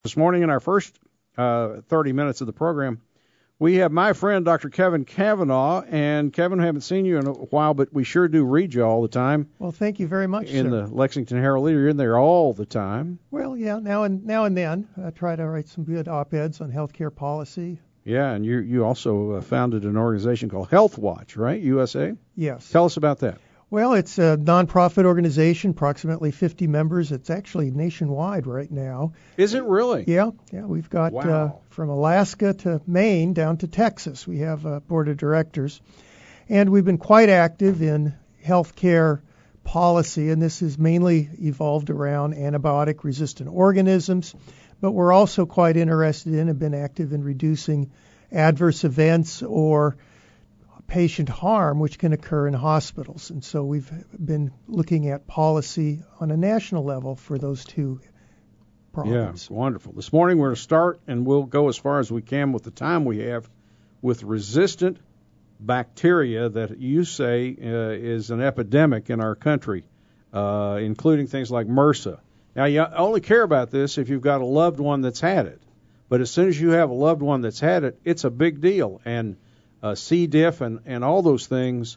This morning in our first 30 minutes of the program, we have my friend Dr. Kevin Cavanaugh. And Kevin, we haven't seen you in a while, but we sure do read you all the time. Well, thank you very much, in sir. The Lexington Herald Leader. You're in there all the time. Well, yeah, now and then. I try to write some good op-eds on healthcare policy. Yeah, and you also founded an organization called Health Watch, right, USA? Yes. Tell us about that. Well, it's a nonprofit organization, approximately 50 members. It's actually nationwide right now. Is it really? Yeah. We've got from Alaska to Maine down to Texas. We have a board of directors. And we've been quite active in healthcare policy, and this has mainly evolved around antibiotic-resistant organisms. But we're also quite interested in and been active in reducing adverse events or patient harm which can occur in hospitals. And so we've been looking at policy on a national level for those two problems. Yeah, wonderful. This morning we're going to start, and we'll go as far as we can with the time we have, with resistant bacteria that you say is an epidemic in our country, including things like MRSA. Now, you only care about this if you've got a loved one that's had it. But as soon as you have a loved one that's had it, it's a big deal. And C. diff and all those things,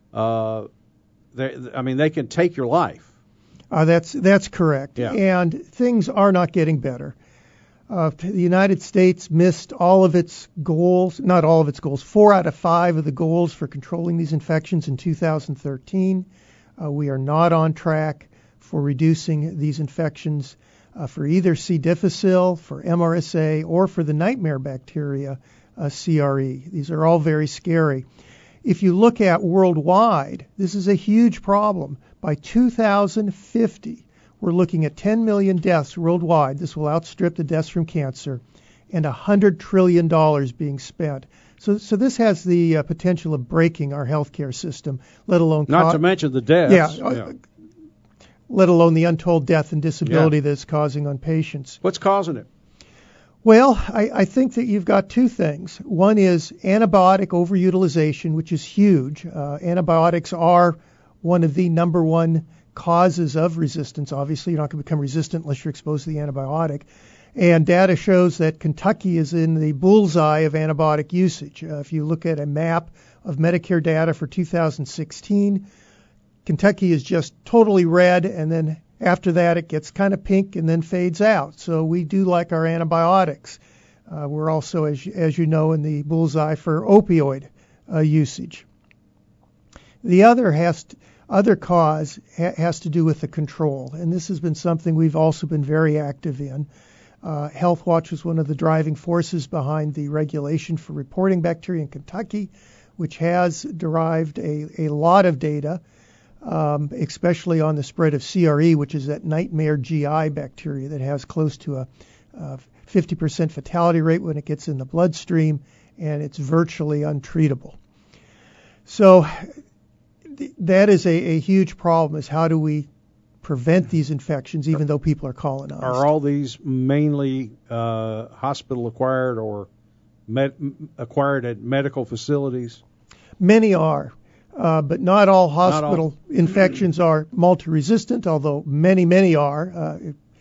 they can take your life. That's correct. Yeah. And things are not getting better. The United States missed all of its goals, not all of its goals, 4 out of 5 of the goals for controlling these infections in 2013. We are not on track for reducing these infections for either C. difficile, for MRSA, or for the nightmare bacteria, CRE. These are all very scary. If you look at worldwide, this is a huge problem. By 2050, we're looking at 10 million deaths worldwide. This will outstrip the deaths from cancer, and $100 trillion being spent. So this has the potential of breaking our healthcare system, let alone not to mention the deaths. Yeah. Let alone the untold death and disability that it's causing on patients. What's causing it? Well, I think that you've got two things. One is antibiotic overutilization, which is huge. Antibiotics are one of the number one causes of resistance. Obviously, you're not going to become resistant unless you're exposed to the antibiotic. And data shows that Kentucky is in the bullseye of antibiotic usage. If you look at a map of Medicare data for 2016, Kentucky is just totally red, and then after that it gets kind of pink and then fades out. So we do like our antibiotics. We're also, as you know, in the bullseye for opioid usage. The other cause has to do with the control, and this has been something we've also been very active in. Health Watch was one of the driving forces behind the regulation for reporting bacteria in Kentucky, which has derived a lot of data, especially on the spread of CRE, which is that nightmare GI bacteria that has close to a 50% fatality rate when it gets in the bloodstream, and it's virtually untreatable. So that is a huge problem, is how do we prevent these infections, even though people are colonized. Are all these mainly hospital-acquired or acquired at medical facilities? Many are. But not all hospital infections are multi-resistant, although many are.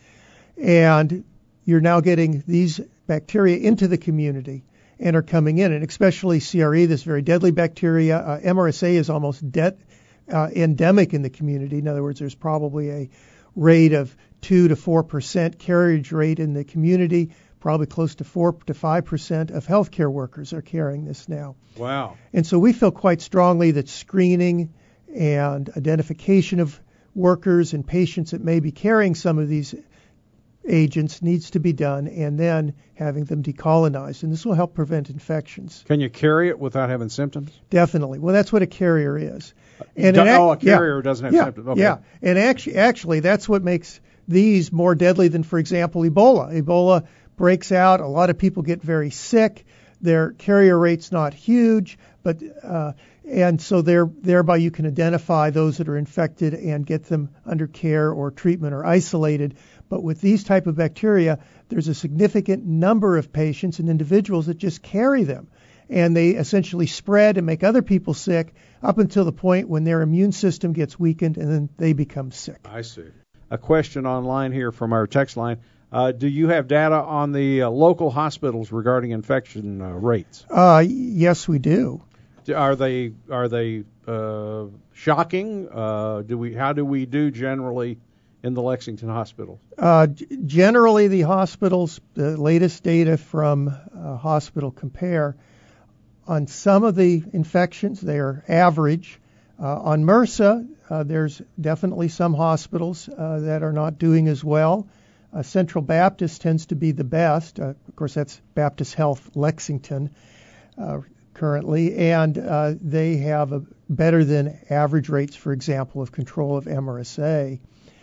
And you're now getting these bacteria into the community and are coming in, and especially CRE, this very deadly bacteria. MRSA is almost endemic in the community. In other words, there's probably a rate of 2 to 4% carriage rate in the community. Probably close to 4 to 5% of healthcare workers are carrying this now. Wow. And so we feel quite strongly that screening and identification of workers and patients that may be carrying some of these agents needs to be done, and then having them decolonized. And this will help prevent infections. Can you carry it without having symptoms? Definitely. Well, that's what a carrier is. And a carrier doesn't have symptoms. Okay. Yeah. And actually, that's what makes these more deadly than, for example, Ebola. Ebola breaks out. A lot of people get very sick. Their carrier rate's not huge, but and so thereby you can identify those that are infected and get them under care or treatment or isolated. But with these type of bacteria, there's a significant number of patients and individuals that just carry them, and they essentially spread and make other people sick up until the point when their immune system gets weakened and then they become sick. I see. A question online here from our text line. Do you have data on the local hospitals regarding infection rates? Yes, we do. Are they shocking? How do we do generally in the Lexington hospital? Generally, the hospitals, the latest data from Hospital Compare, on some of the infections, they are average. On MRSA, there's definitely some hospitals that are not doing as well. Central Baptist tends to be the best. Of course, that's Baptist Health Lexington currently, and they have better than average rates, for example, of control of MRSA.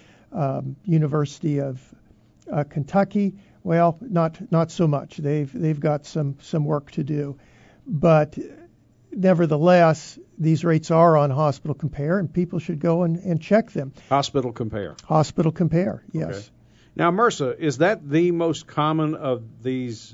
University of Kentucky, well, not so much. They've got some work to do, but nevertheless, these rates are on Hospital Compare, and people should go and check them. Hospital Compare. Hospital Compare, yes. Okay. Now, MRSA, is that the most common of these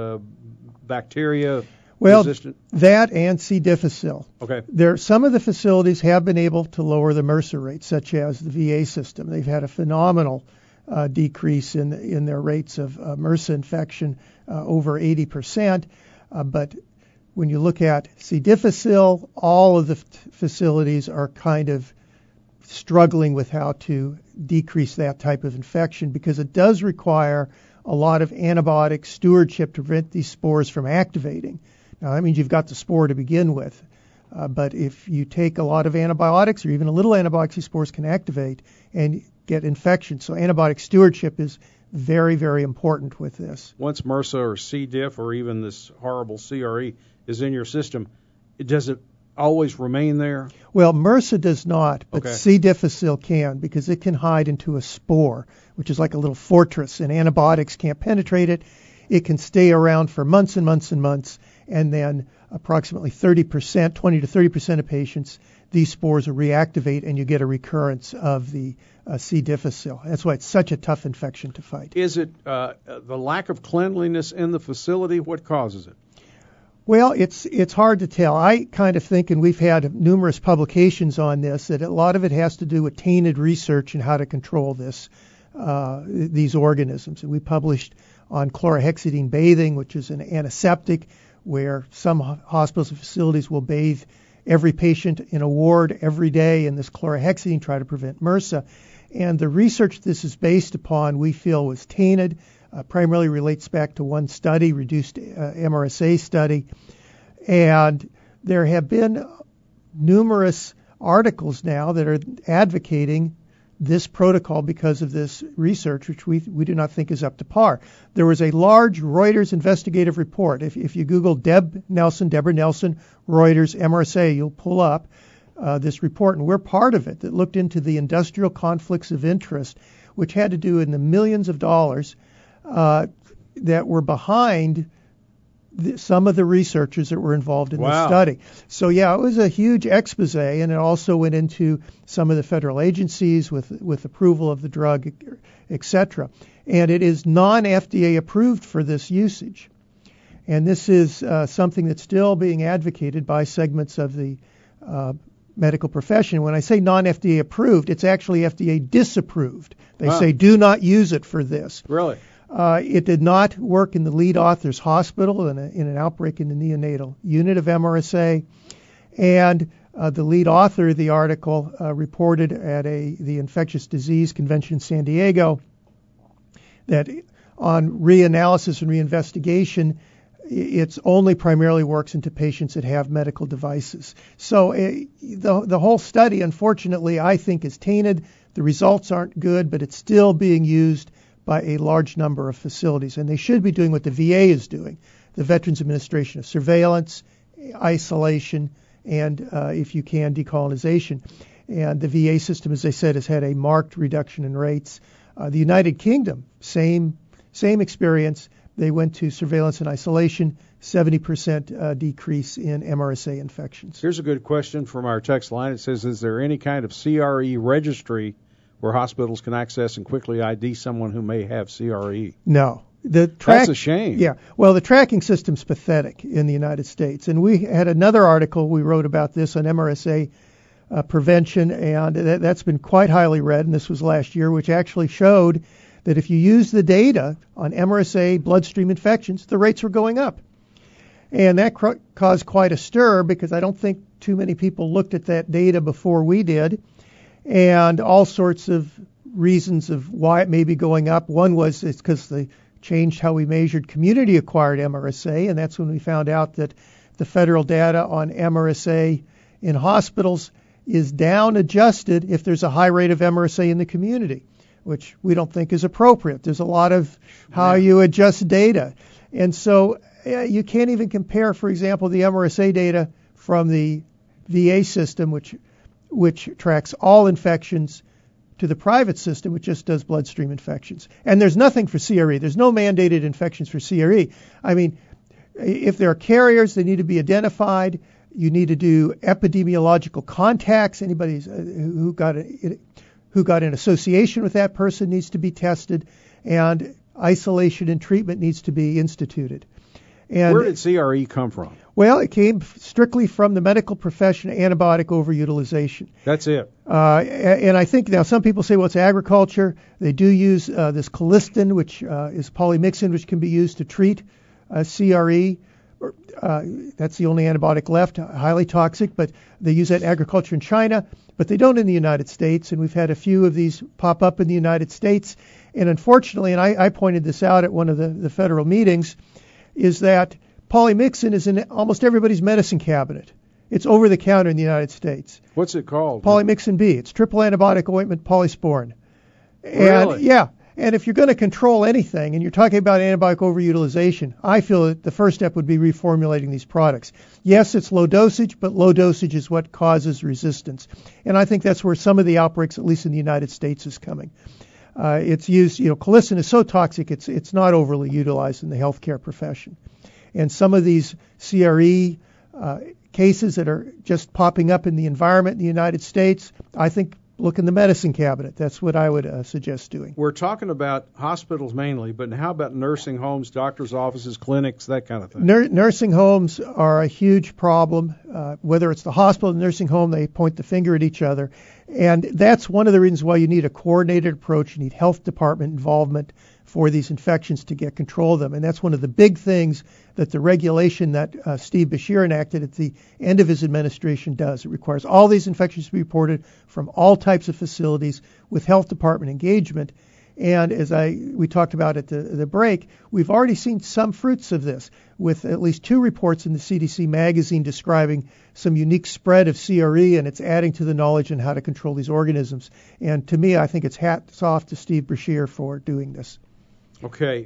bacteria? Well, resistant? That and C. difficile. Okay. Some of the facilities have been able to lower the MRSA rate, such as the VA system. They've had a phenomenal decrease in their rates of MRSA infection, over 80%. But when you look at C. difficile, all of the facilities are kind of struggling with how to decrease that type of infection, because it does require a lot of antibiotic stewardship to prevent these spores from activating. Now, that means you've got the spore to begin with. But if you take a lot of antibiotics, or even a little antibiotics, these spores can activate and get infection. So antibiotic stewardship is very, very important with this. Once MRSA or C. diff or even this horrible CRE is in your system, does it always remain there? Well, MRSA does not, but Okay. C. difficile can, because it can hide into a spore, which is like a little fortress, and antibiotics can't penetrate it. It can stay around for months and months and months, and then approximately 30%, 20 to 30% of patients, these spores will reactivate, and you get a recurrence of the C. difficile. That's why it's such a tough infection to fight. Is it the lack of cleanliness in the facility? What causes it? Well, it's hard to tell. I kind of think, and we've had numerous publications on this, that a lot of it has to do with tainted research and how to control these organisms. And we published on chlorhexidine bathing, which is an antiseptic, where some hospitals and facilities will bathe every patient in a ward every day in this chlorhexidine, try to prevent MRSA. And the research this is based upon, we feel, was tainted. Primarily relates back to one study, reduced MRSA study. And there have been numerous articles now that are advocating this protocol because of this research, which we do not think is up to par. There was a large Reuters investigative report. If you Google Deborah Nelson, Reuters, MRSA, you'll pull up this report, and we're part of it, that looked into the industrial conflicts of interest, which had to do in the millions of dollars that were behind some of the researchers that were involved in the study. So, yeah, it was a huge expose, and it also went into some of the federal agencies with approval of the drug, etc. And it is non-FDA approved for this usage. And this is something that's still being advocated by segments of the medical profession. When I say non-FDA approved, it's actually FDA disapproved. They say do not use it for this. Really? It did not work in the lead author's hospital in an outbreak in the neonatal unit of MRSA. And the lead author of the article reported at the Infectious Disease Convention in San Diego that on reanalysis and reinvestigation, it only primarily works into patients that have medical devices. So the whole study, unfortunately, I think is tainted. The results aren't good, but it's still being used by a large number of facilities. And they should be doing what the VA is doing, the Veterans Administration of Surveillance, isolation, and, if you can, decolonization. And the VA system, as I said, has had a marked reduction in rates. The United Kingdom, same experience. They went to surveillance and isolation, 70% decrease in MRSA infections. Here's a good question from our text line. It says, is there any kind of CRE registry where hospitals can access and quickly ID someone who may have CRE? No. That's a shame. Yeah. Well, the tracking system's pathetic in the United States. And we had another article we wrote about this on MRSA prevention, and that's been quite highly read, and this was last year, which actually showed that if you use the data on MRSA bloodstream infections, the rates were going up. And that caused quite a stir because I don't think too many people looked at that data before we did, and all sorts of reasons of why it may be going up. One was it's because they changed how we measured community-acquired MRSA, and that's when we found out that the federal data on MRSA in hospitals is down adjusted if there's a high rate of MRSA in the community, which we don't think is appropriate. There's a lot of how you adjust data. And so you can't even compare, for example, the MRSA data from the VA system, which tracks all infections, to the private system, which just does bloodstream infections. And there's nothing for CRE. There's no mandated infections for CRE. I mean, if there are carriers, they need to be identified. You need to do epidemiological contacts. Anybody who got in association with that person needs to be tested, and isolation and treatment needs to be instituted. And where did CRE come from? Well, it came strictly from the medical profession, antibiotic overutilization. That's it. And I think now some people say, well, it's agriculture. They do use this colistin, which is polymyxin, which can be used to treat CRE. That's the only antibiotic left, highly toxic, but they use that in agriculture in China, but they don't in the United States, and we've had a few of these pop up in the United States. And unfortunately, and I pointed this out at one of the federal meetings, is that polymyxin is in almost everybody's medicine cabinet. It's over the counter in the United States. What's it called? Polymyxin B. It's triple antibiotic ointment polysporin. Really? Yeah. And if you're going to control anything, and you're talking about antibiotic overutilization, I feel that the first step would be reformulating these products. Yes, it's low dosage, but low dosage is what causes resistance. And I think that's where some of the outbreaks, at least in the United States, is coming. It's used, colistin is so toxic, it's not overly utilized in the healthcare profession. And some of these CRE cases that are just popping up in the environment in the United States, I think look in the medicine cabinet. That's what I would suggest doing. We're talking about hospitals mainly, but how about nursing homes, doctors' offices, clinics, that kind of thing? Nursing homes are a huge problem. Whether it's the hospital or the nursing home, they point the finger at each other. And that's one of the reasons why you need a coordinated approach. You need health department involvement for these infections to get control of them. And that's one of the big things that the regulation that Steve Beshear enacted at the end of his administration does. It requires all these infections to be reported from all types of facilities with health department engagement. And as we talked about at the break, we've already seen some fruits of this, with at least 2 reports in the CDC magazine describing some unique spread of CRE, and it's adding to the knowledge on how to control these organisms. And to me, I think it's hats off to Steve Beshear for doing this. Okay.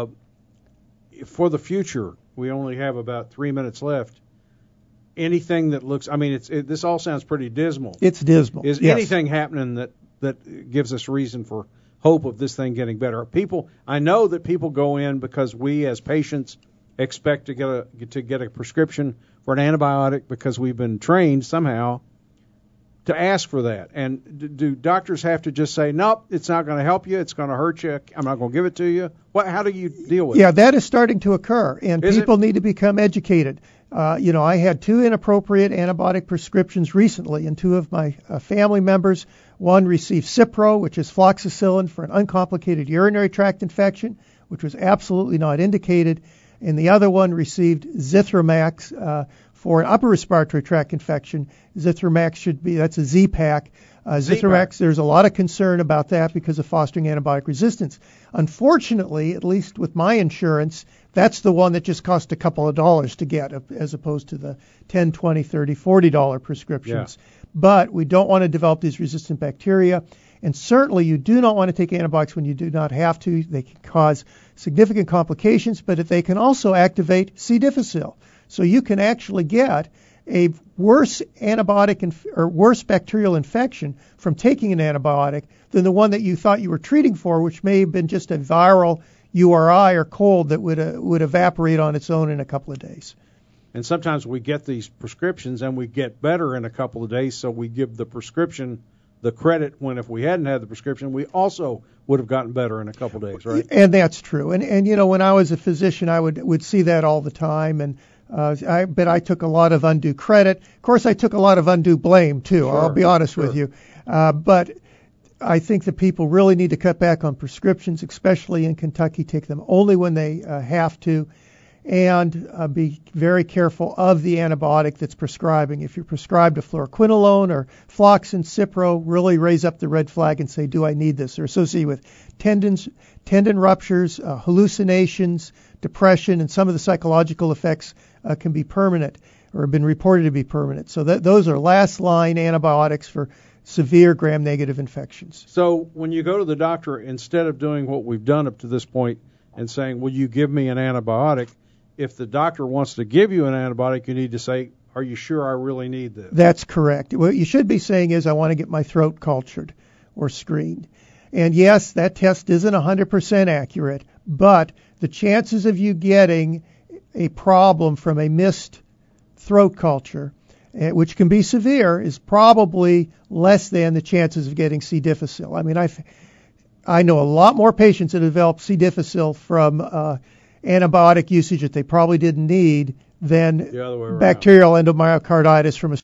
For the future, we only have about 3 minutes left. Anything that looks, this all sounds pretty dismal. It's dismal. Is yes. anything happening that gives us reason for hope of this thing getting better? I know that people go in because we as patients expect to get a prescription for an antibiotic because we've been trained somehow to ask for that. And do doctors have to just say, nope, it's not going to help you, it's going to hurt you, I'm not going to give it to you? How do you deal with it? Yeah, that is starting to occur, and people need to become educated. I had 2 inappropriate antibiotic prescriptions recently, and 2 of my family members. One received Cipro, which is floxacillin for an uncomplicated urinary tract infection, which was absolutely not indicated, and the other one received Zithromax for an upper respiratory tract infection. Zithromax that's a Z-Pack. Zithromax, there's a lot of concern about that because of fostering antibiotic resistance. Unfortunately, at least with my insurance, that's the one that just cost a couple of dollars to get, as opposed to the $10, $20, $30, $40 prescriptions. Yeah. But we don't want to develop these resistant bacteria. And certainly you do not want to take antibiotics when you do not have to. They can cause significant complications, but they can also activate C. difficile. So you can actually get a worse antibiotic or worse bacterial infection from taking an antibiotic than the one that you thought you were treating for, which may have been just a viral URI or cold that would evaporate on its own in a couple of days. And sometimes we get these prescriptions and we get better in a couple of days, so we give the prescription the credit when if we hadn't had the prescription, we also would have gotten better in a couple of days, right? And that's true. And when I was a physician, I would see that all the time, and I took a lot of undue credit. Of course, I took a lot of undue blame too. Sure, I'll be honest with you. But I think that people really need to cut back on prescriptions, especially in Kentucky. Take them only when they have to, and be very careful of the antibiotic that's prescribing. If you're prescribed a fluoroquinolone or Floxin, Cipro, really raise up the red flag and say, do I need this? They're associated with tendon ruptures, hallucinations, depression, and some of the psychological effects can be permanent or have been reported to be permanent. So those are last line antibiotics for severe gram-negative infections. So when you go to the doctor, instead of doing what we've done up to this point and saying, will you give me an antibiotic, if the doctor wants to give you an antibiotic, you need to say, are you sure I really need this? That's correct. What you should be saying is, I want to get my throat cultured or screened. And yes, that test isn't 100% accurate, but the chances of you getting a problem from a missed throat culture, which can be severe, is probably less than the chances of getting C. difficile. I mean, I know a lot more patients that developed C. difficile from antibiotic usage that they probably didn't need than bacterial endomyocarditis from a